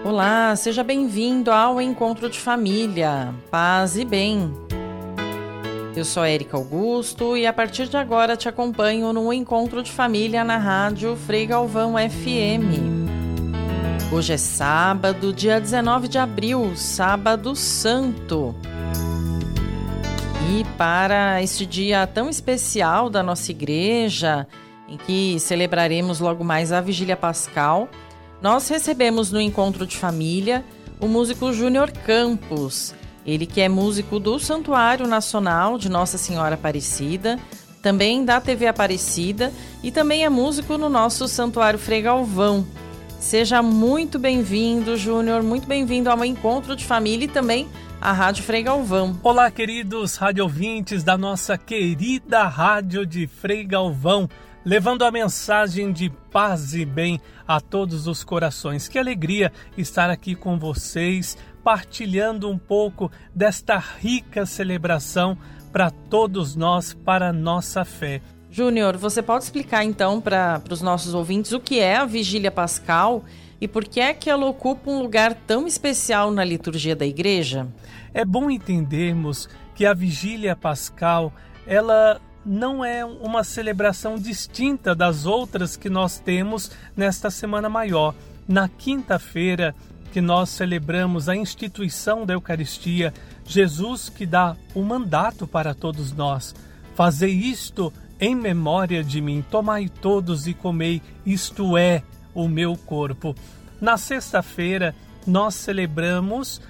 Olá, seja bem-vindo ao Encontro de Família, Paz e Bem. Eu sou Érica Augusto e a partir de agora te acompanho no Encontro de Família na rádio Frei Galvão FM. Hoje é sábado, dia 19 de abril, sábado santo. E para este dia tão especial da nossa igreja, em que celebraremos logo mais a Vigília Pascal, nós recebemos no Encontro de Família o músico Júnior Campos, ele que é músico do Santuário Nacional de Nossa Senhora Aparecida, também da TV Aparecida e também é músico no nosso Santuário Frei Galvão. Seja muito bem-vindo, Júnior, muito bem-vindo ao Encontro de Família e também à Rádio Frei Galvão. Olá, queridos radiovintes da nossa querida Rádio de Frei Galvão, levando a mensagem de paz e bem a todos os corações. Que alegria estar aqui com vocês, partilhando um pouco desta rica celebração para todos nós, para a nossa fé. Júnior, você pode explicar então para os nossos ouvintes o que é a Vigília Pascal e por que é que ela ocupa um lugar tão especial na liturgia da igreja? É bom entendermos que a Vigília Pascal, ela não é uma celebração distinta das outras que nós temos nesta Semana Maior. Na quinta-feira, que nós celebramos a instituição da Eucaristia, Jesus que dá o mandato para todos nós. Fazei isto em memória de mim, tomai todos e comei, isto é o meu corpo. Na sexta-feira, nós celebramos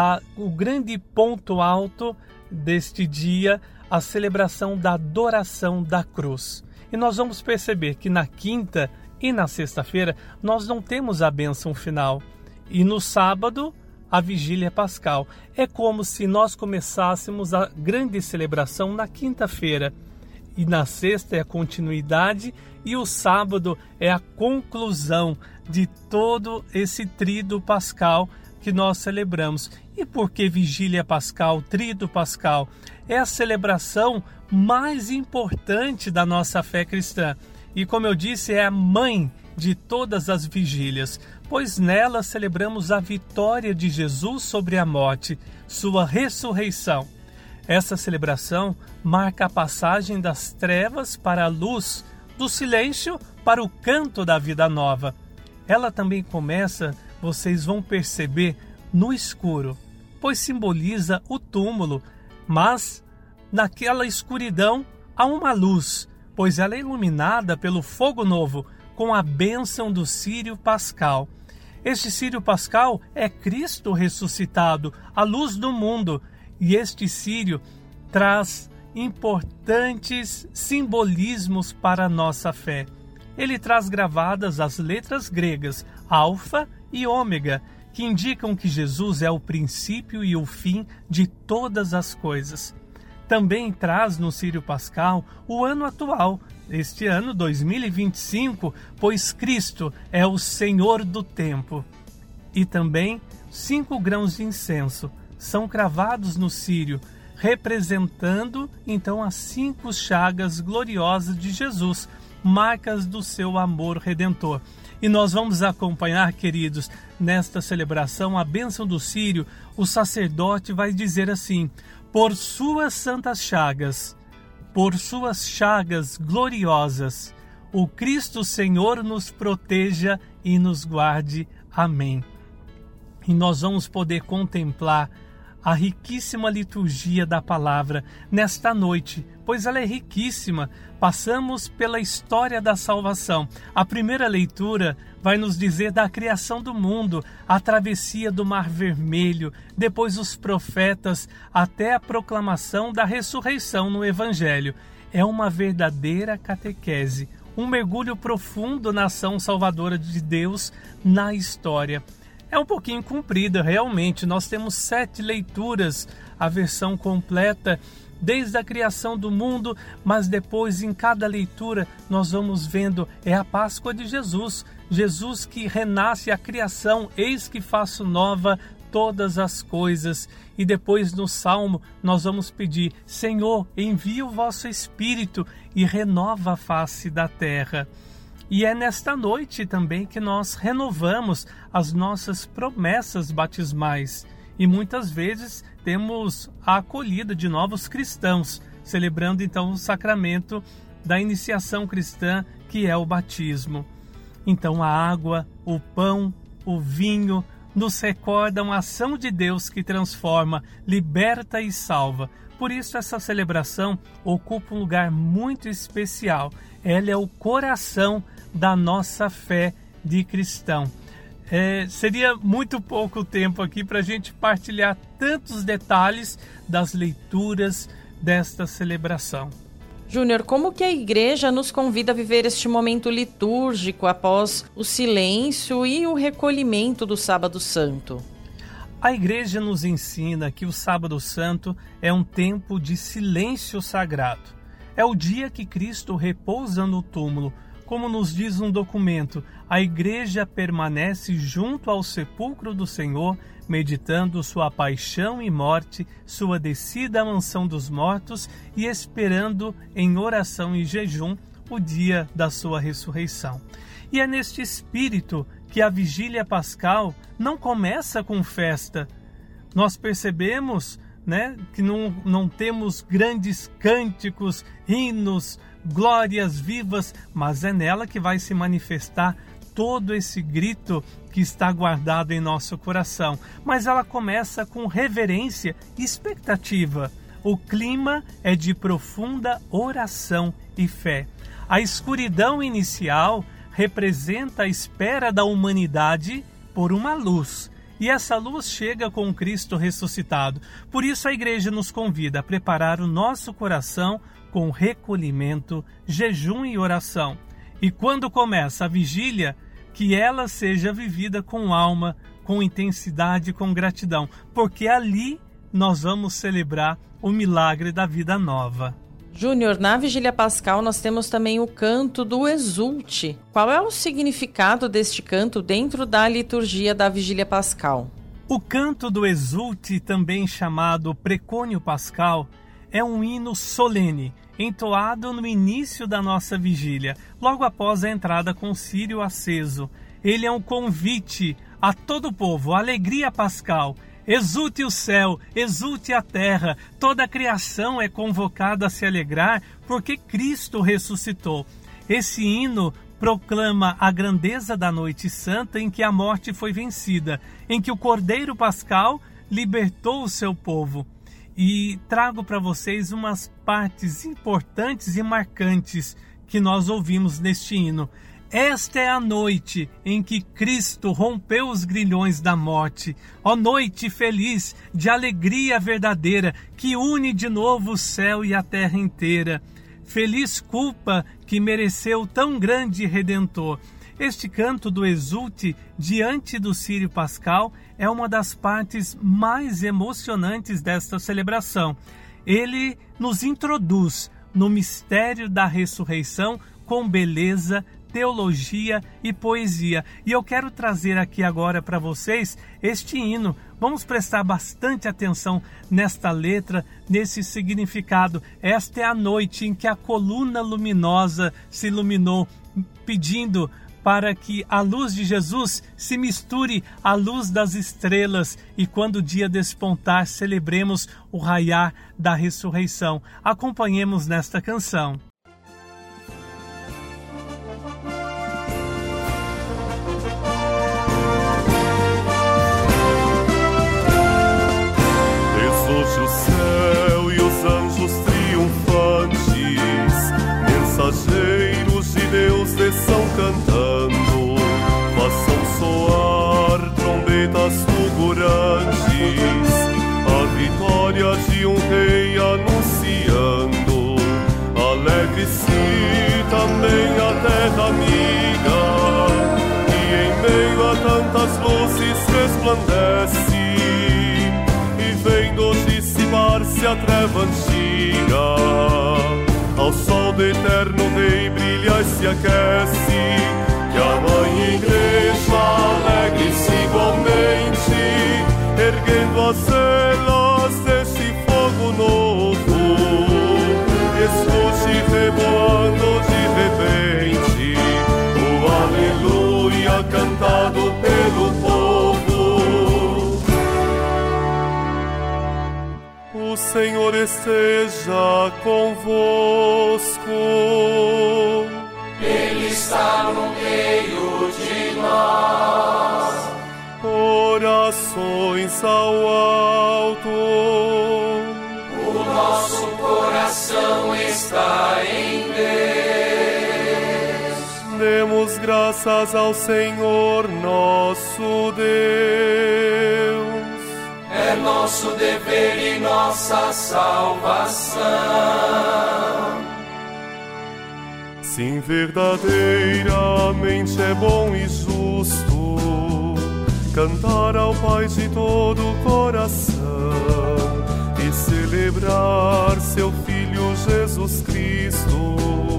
o grande ponto alto deste dia, a celebração da adoração da cruz. E nós vamos perceber que na quinta e na sexta-feira nós não temos a bênção final. E no sábado, a Vigília Pascal. É como se nós começássemos a grande celebração na quinta-feira. E na sexta é a continuidade e o sábado é a conclusão de todo esse tríduo pascal que nós celebramos. E por que Vigília Pascal, tríduo pascal? É a celebração mais importante da nossa fé cristã. E como eu disse, é a mãe de todas as vigílias, pois nela celebramos a vitória de Jesus sobre a morte, sua ressurreição. Essa celebração marca a passagem das trevas para a luz, do silêncio para o canto da vida nova. Ela também começa, vocês vão perceber, no escuro, pois simboliza o túmulo, mas naquela escuridão há uma luz, pois ela é iluminada pelo fogo novo, com a bênção do Círio Pascal. Este Círio Pascal é Cristo ressuscitado, a luz do mundo, e este círio traz importantes simbolismos para a nossa fé. Ele traz gravadas as letras gregas, Alfa e Ômega, que indicam que Jesus é o princípio e o fim de todas as coisas. Também traz no Círio Pascal o ano atual, este ano 2025, pois Cristo é o Senhor do tempo. E também 5 grãos de incenso são cravados no círio, representando então as 5 chagas gloriosas de Jesus, marcas do seu amor redentor. E nós vamos acompanhar, queridos, nesta celebração, a bênção do círio. O sacerdote vai dizer assim: por suas santas chagas, por suas chagas gloriosas, o Cristo Senhor nos proteja e nos guarde. Amém. E nós vamos poder contemplar a riquíssima liturgia da palavra nesta noite, pois ela é riquíssima. Passamos pela história da salvação. A primeira leitura vai nos dizer da criação do mundo, a travessia do Mar Vermelho, depois os profetas, até a proclamação da ressurreição no Evangelho. É uma verdadeira catequese, um mergulho profundo na ação salvadora de Deus na história. É um pouquinho comprida, realmente. Nós temos 7 leituras, a versão completa, desde a criação do mundo, mas depois em cada leitura nós vamos vendo, é a Páscoa de Jesus. Jesus que renasce a criação, eis que faço nova todas as coisas. E depois no Salmo nós vamos pedir: Senhor, envia o vosso Espírito e renova a face da terra. E é nesta noite também que nós renovamos as nossas promessas batismais. E muitas vezes temos a acolhida de novos cristãos, celebrando então o sacramento da iniciação cristã, que é o batismo. Então a água, o pão, o vinho nos recordam a ação de Deus que transforma, liberta e salva. Por isso essa celebração ocupa um lugar muito especial. Ela é o coração da nossa fé de cristão. Seria muito pouco tempo aqui para a gente partilhar tantos detalhes das leituras desta celebração. Júnior, como que a igreja nos convida a viver este momento litúrgico após o silêncio e o recolhimento do Sábado Santo? A igreja nos ensina que o Sábado Santo é um tempo de silêncio sagrado. É o dia que Cristo repousa no túmulo. Como nos diz um documento, a igreja permanece junto ao sepulcro do Senhor, meditando sua paixão e morte, sua descida à mansão dos mortos e esperando em oração e jejum o dia da sua ressurreição. E é neste espírito que a vigília pascal não começa com festa. Nós percebemos, que não temos grandes cânticos, hinos, glórias vivas, mas é nela que vai se manifestar todo esse grito que está guardado em nosso coração. Mas ela começa com reverência e expectativa. O clima é de profunda oração e fé. A escuridão inicial representa a espera da humanidade por uma luz. E essa luz chega com Cristo ressuscitado. Por isso a igreja nos convida a preparar o nosso coração com recolhimento, jejum e oração. E quando começa a vigília, que ela seja vivida com alma, com intensidade, com gratidão, porque ali nós vamos celebrar o milagre da vida nova. Júnior, na Vigília Pascal nós temos também o canto do Exulte. Qual é o significado deste canto dentro da liturgia da Vigília Pascal? O canto do Exulte, também chamado Precônio Pascal, é um hino solene, entoado no início da nossa vigília, logo após a entrada com o círio aceso. Ele é um convite a todo o povo, a alegria pascal. Exulte o céu, exulte a terra, toda a criação é convocada a se alegrar porque Cristo ressuscitou. Esse hino proclama a grandeza da noite santa em que a morte foi vencida, em que o Cordeiro Pascal libertou o seu povo. E trago para vocês umas partes importantes e marcantes que nós ouvimos neste hino. Esta é a noite em que Cristo rompeu os grilhões da morte. Ó noite feliz de alegria verdadeira, que une de novo o céu e a terra inteira. Feliz culpa que mereceu tão grande Redentor. Este canto do Exulte, diante do Círio Pascal, é uma das partes mais emocionantes desta celebração. Ele nos introduz no mistério da ressurreição com beleza, teologia e poesia. E eu quero trazer aqui agora para vocês este hino. Vamos prestar bastante atenção nesta letra, nesse significado. Esta é a noite em que a coluna luminosa se iluminou, pedindo para que a luz de Jesus se misture à luz das estrelas e quando o dia despontar, celebremos o raiar da ressurreição. Acompanhemos nesta canção. Exulte o céu e os anjos triunfantes, mensageiros de Deus desçam cantando. Façam soar trombetas fulgurantes, a vitória de um rei anunciando. Alegre-se também a terra amiga, que em meio a tantas luzes resplandece, e vendo dissipar-se a treva antiga, ao sol do eterno rei brilha e se aquece. Que a Mãe Igreja alegre-se igualmente, erguendo as velas desse fogo novo. Escute reboando de repente Senhor esteja convosco. Ele está no meio de nós. Orações ao alto. O nosso coração está em Deus. Demos graças ao Senhor nosso Deus. É nosso dever e nossa salvação. Sim, verdadeiramente é bom e justo cantar ao Pai de todo o coração e celebrar seu Filho Jesus Cristo,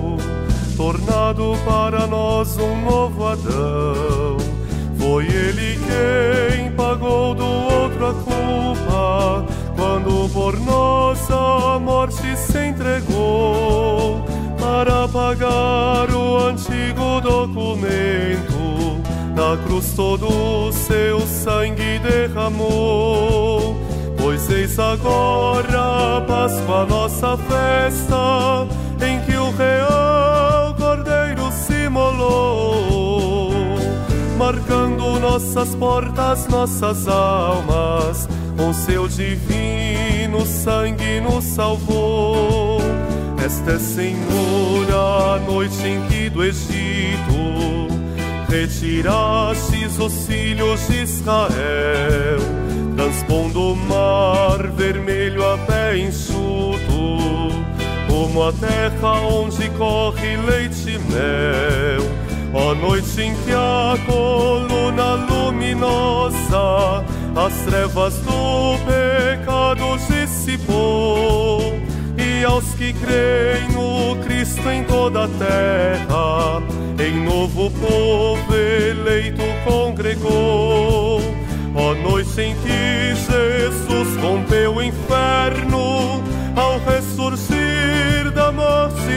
tornado para nós um novo Adão. Foi Ele quem pagou do outro a culpa, quando por nós a morte se entregou, para pagar o antigo documento. Na cruz todo o seu sangue derramou. Pois eis agora a Páscoa, nossa festa, em que o real Cordeiro se imolou, marcando nossas portas, nossas almas, com seu divino sangue nos salvou. Esta é, Senhor, a noite em que do Egito retirastes os filhos de Israel, transpondo o mar vermelho a pé enxuto, como a terra onde corre leite e mel. Ó noite em que a coluna luminosa as trevas do pecado dissipou, e aos que creem no Cristo em toda a terra, em novo povo eleito congregou. Ó noite em que Jesus rompeu o inferno, ao ressurgir da morte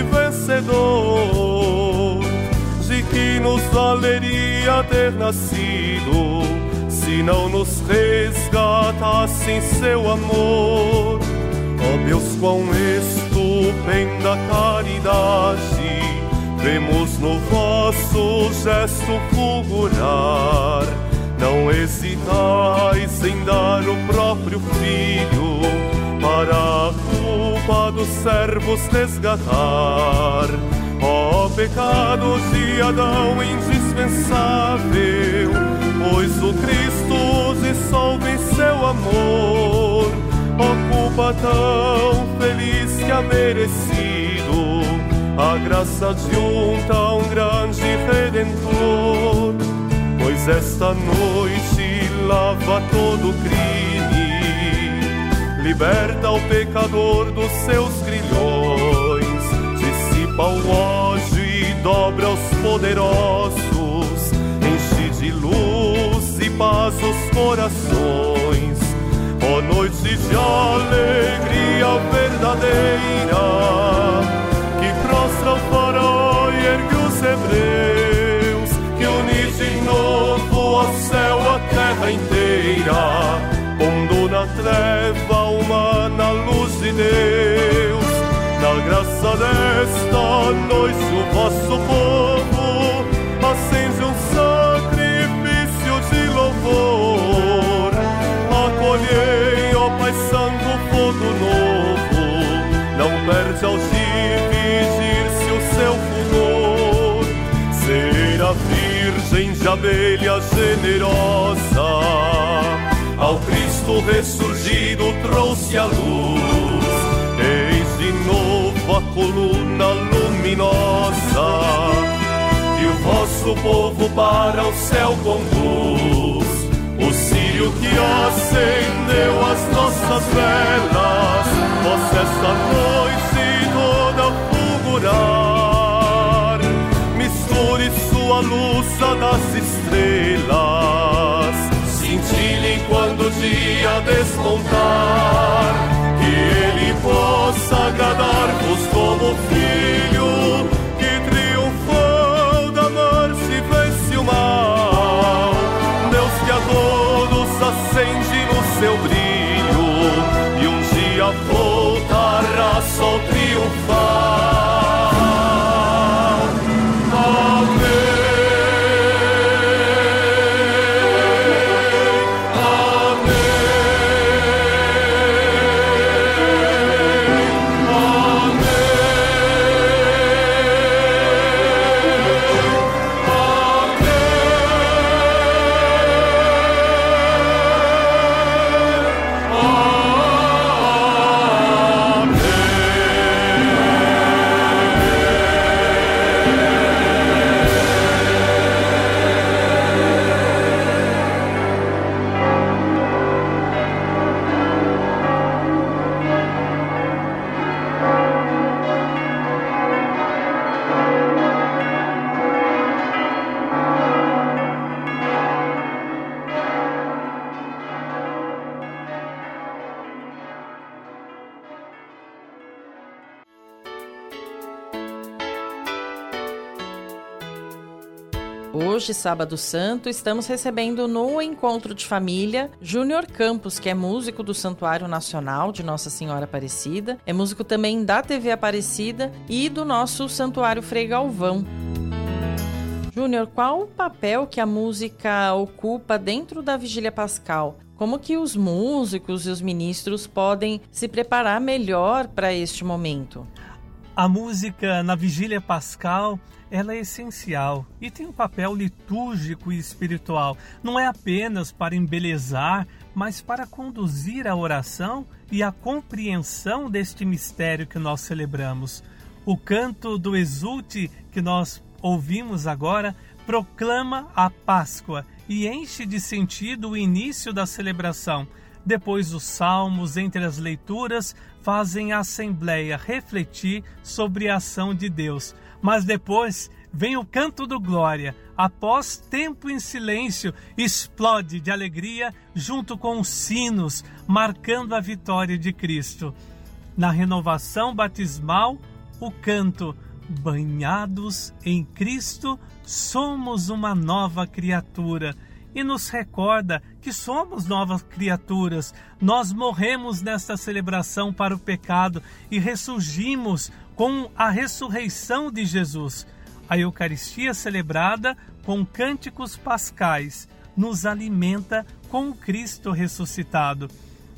vencedor, de que nos valeria ter nascido, se não nos resgatasse em seu amor. Ó Deus, quão estupenda caridade vemos no vosso gesto fulgurar. Não hesitais em dar o próprio Filho, para a culpa dos servos resgatar. Ó pecados de Adão indispensável, pois o Cristo dissolve em seu amor. Ó culpa tão feliz que ha merecido a graça de um tão grande Redentor. Pois esta noite lava todo crime, liberta o pecador dos seus grilhões, dissipa o ódio e dobra os poderosos, enche de luz e paz os corações. Ó noite de alegria verdadeira, que prostra o faraó e ergue os hebreus, que une de novo ao céu a terra inteira, pondo na treva humana a luz de Deus. Na graça desta noite o vosso povo acende um sacrifício de louvor. Acolhei, ó Pai Santo, fogo novo, não perde ao dividir-se o seu fulgor. Ser a Virgem de abelha generosa, ao Cristo ressurgido trouxe a luz. Eis de novo a coluna luminosa, e o vosso povo para o céu conduz. O círio que acendeu as nossas velas, possa esta noite toda fulgurar. Misture sua luz à das estrelas, cintile quando o dia despontar, que ele possa agradar-vos como filho que triunfou da morte e vence o mal. Deus que a todos acende no seu brilho, e um dia volta Hoje, sábado santo, estamos recebendo no Encontro de Família Júnior Campos, que é músico do Santuário Nacional de Nossa Senhora Aparecida, é músico também da TV Aparecida e do nosso Santuário Frei Galvão. Júnior, qual o papel que a música ocupa dentro da Vigília Pascal? Como que os músicos e os ministros podem se preparar melhor para este momento? A música na Vigília Pascal, ela é essencial e tem um papel litúrgico e espiritual. Não é apenas para embelezar, mas para conduzir a oração e a compreensão deste mistério que nós celebramos. O canto do Exulte que nós ouvimos agora proclama a Páscoa e enche de sentido o início da celebração. Depois os salmos, entre as leituras, fazem a Assembleia refletir sobre a ação de Deus. Mas depois vem o canto do Glória. Após tempo em silêncio, explode de alegria junto com os sinos, marcando a vitória de Cristo. Na renovação batismal, o canto banhados em Cristo, somos uma nova criatura. E nos recorda que somos novas criaturas. Nós morremos nesta celebração para o pecado e ressurgimos com a ressurreição de Jesus. A Eucaristia celebrada com cânticos pascais nos alimenta com o Cristo ressuscitado.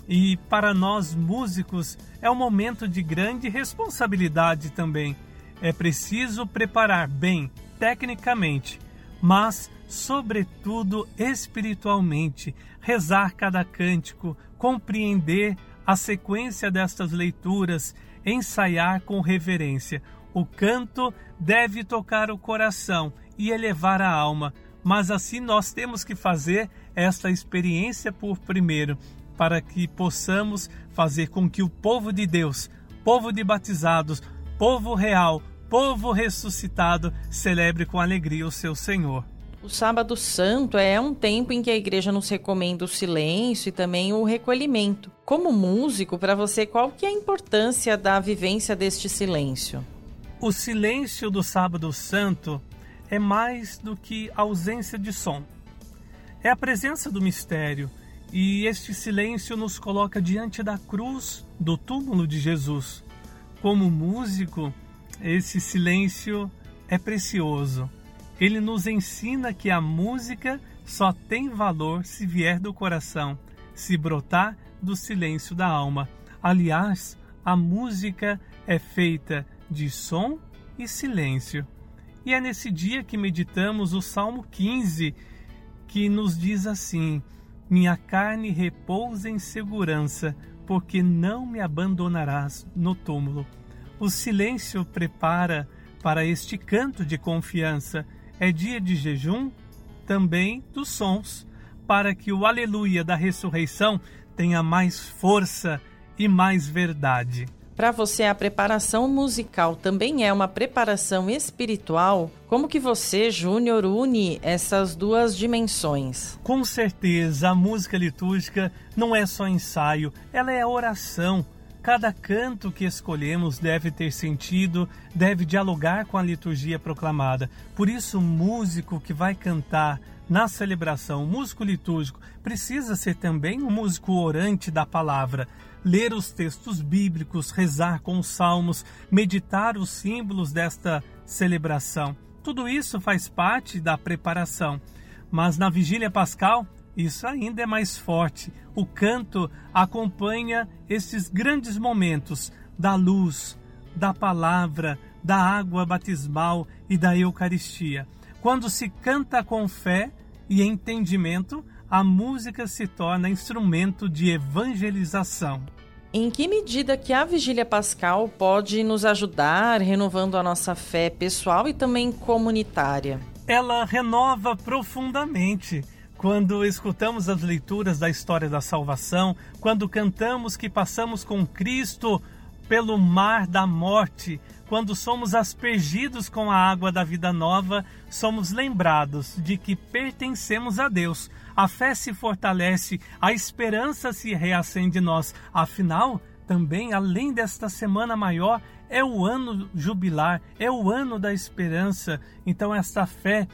E para nós músicos é um momento de grande responsabilidade também. É preciso preparar bem, tecnicamente, mas sobretudo espiritualmente, rezar cada cântico, compreender a sequência destas leituras, ensaiar com reverência. O canto deve tocar o coração e elevar a alma, mas assim nós temos que fazer esta experiência por primeiro, para que possamos fazer com que o povo de Deus, povo de batizados, povo real, povo ressuscitado, celebre com alegria o seu Senhor. O Sábado Santo é um tempo em que a igreja nos recomenda o silêncio e também o recolhimento. Como músico, para você, qual que é a importância da vivência deste silêncio? O silêncio do Sábado Santo é mais do que ausência de som. É a presença do mistério, e este silêncio nos coloca diante da cruz, do túmulo de Jesus. Como músico, esse silêncio é precioso. Ele nos ensina que a música só tem valor se vier do coração, se brotar do silêncio da alma. Aliás, a música é feita de som e silêncio. E é nesse dia que meditamos o Salmo 15, que nos diz assim: minha carne repousa em segurança, porque não me abandonarás no túmulo. O silêncio prepara para este canto de confiança. É dia de jejum, também dos sons, para que o aleluia da ressurreição tenha mais força e mais verdade. Para você, a preparação musical também é uma preparação espiritual? Como que você, Júnior, une essas duas dimensões? Com certeza, a música litúrgica não é só ensaio, ela é oração. Cada canto que escolhemos deve ter sentido, deve dialogar com a liturgia proclamada. Por isso, o músico que vai cantar na celebração, o músico litúrgico, precisa ser também um músico orante da palavra. Ler os textos bíblicos, rezar com os salmos, meditar os símbolos desta celebração. Tudo isso faz parte da preparação. Mas na Vigília Pascal, isso ainda é mais forte. O canto acompanha esses grandes momentos da luz, da palavra, da água batismal e da Eucaristia. Quando se canta com fé e entendimento, a música se torna instrumento de evangelização. Em que medida que a Vigília Pascal pode nos ajudar, renovando a nossa fé pessoal e também comunitária? Ela renova profundamente. Quando escutamos as leituras da história da salvação, quando cantamos que passamos com Cristo pelo mar da morte, quando somos aspergidos com a água da vida nova, somos lembrados de que pertencemos a Deus. A fé se fortalece, a esperança se reacende em nós. Afinal, também, além desta semana maior, é o ano jubilar, é o ano da esperança. Então, esta fé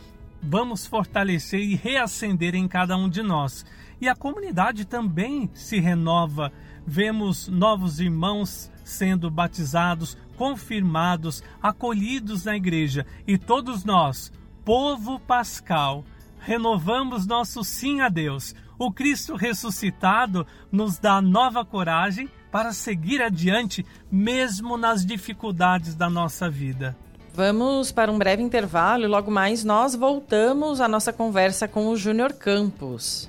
vamos fortalecer e reacender em cada um de nós. E a comunidade também se renova. Vemos novos irmãos sendo batizados, confirmados, acolhidos na igreja. E todos nós, povo pascal, renovamos nosso sim a Deus. O Cristo ressuscitado nos dá nova coragem para seguir adiante, mesmo nas dificuldades da nossa vida. Vamos para um breve intervalo e logo mais nós voltamos à nossa conversa com o Júnior Campos.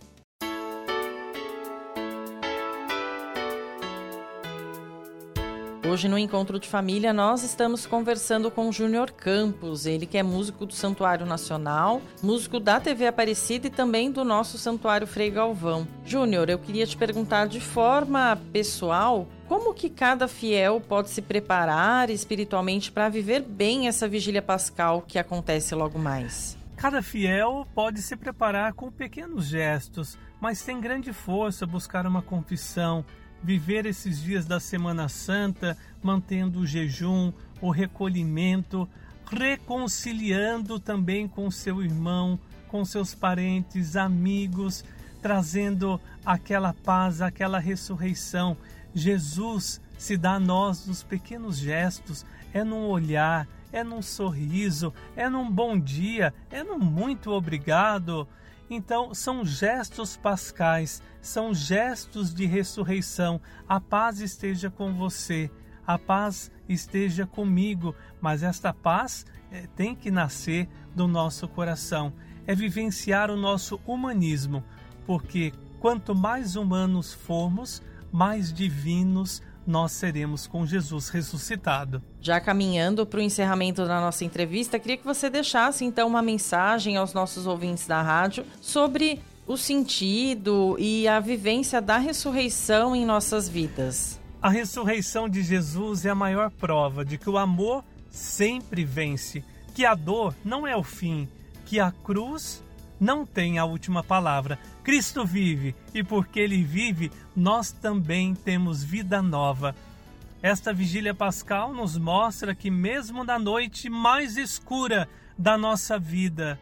Hoje no Encontro de Família nós estamos conversando com o Júnior Campos, ele que é músico do Santuário Nacional, músico da TV Aparecida e também do nosso Santuário Frei Galvão. Júnior, eu queria te perguntar de forma pessoal, como que cada fiel pode se preparar espiritualmente para viver bem essa vigília pascal que acontece logo mais? Cada fiel pode se preparar com pequenos gestos, mas tem grande força buscar uma confissão, viver esses dias da Semana Santa, mantendo o jejum, o recolhimento, reconciliando também com seu irmão, com seus parentes, amigos, trazendo aquela paz, aquela ressurreição. Jesus se dá a nós nos pequenos gestos, é num olhar, é num sorriso, é num bom dia, é num muito obrigado. Então, são gestos pascais, são gestos de ressurreição. A paz esteja com você, a paz esteja comigo, mas esta paz tem que nascer do nosso coração. É vivenciar o nosso humanismo, porque quanto mais humanos formos, mais divinos nós seremos com Jesus ressuscitado. Já caminhando para o encerramento da nossa entrevista, queria que você deixasse então uma mensagem aos nossos ouvintes da rádio sobre o sentido e a vivência da ressurreição em nossas vidas. A ressurreição de Jesus é a maior prova de que o amor sempre vence, que a dor não é o fim, que a cruz não tem a última palavra. Cristo vive e porque Ele vive, nós também temos vida nova. Esta vigília pascal nos mostra que mesmo na noite mais escura da nossa vida,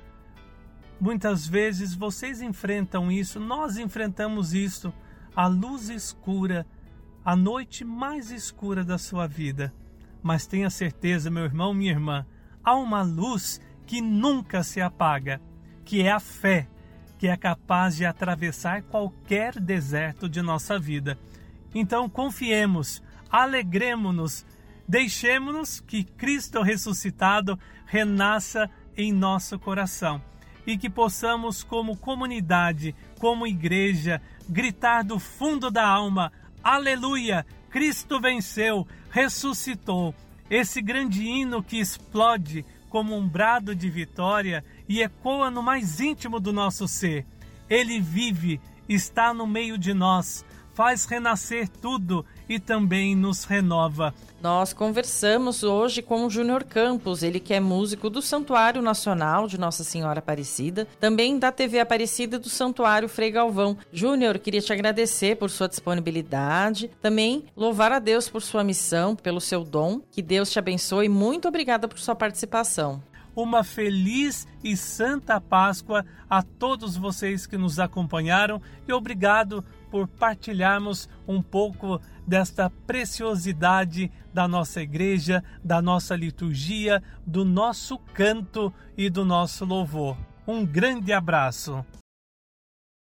muitas vezes vocês enfrentam isso, nós enfrentamos isso, a luz escura, a noite mais escura da sua vida. Mas tenha certeza, meu irmão, minha irmã, há uma luz que nunca se apaga, que é a fé, que é capaz de atravessar qualquer deserto de nossa vida. Então confiemos, alegremo-nos, deixemo-nos que Cristo ressuscitado renasça em nosso coração e que possamos como comunidade, como igreja, gritar do fundo da alma: aleluia, Cristo venceu, ressuscitou. Esse grande hino que explode como um brado de vitória e ecoa no mais íntimo do nosso ser. Ele vive, está no meio de nós, faz renascer tudo e também nos renova. Nós conversamos hoje com o Júnior Campos, ele que é músico do Santuário Nacional de Nossa Senhora Aparecida, também da TV Aparecida do Santuário Frei Galvão. Júnior, queria te agradecer por sua disponibilidade, também louvar a Deus por sua missão, pelo seu dom, que Deus te abençoe e muito obrigada por sua participação. Uma feliz e santa Páscoa a todos vocês que nos acompanharam e obrigado por partilharmos um pouco desta preciosidade da nossa igreja, da nossa liturgia, do nosso canto e do nosso louvor. Um grande abraço.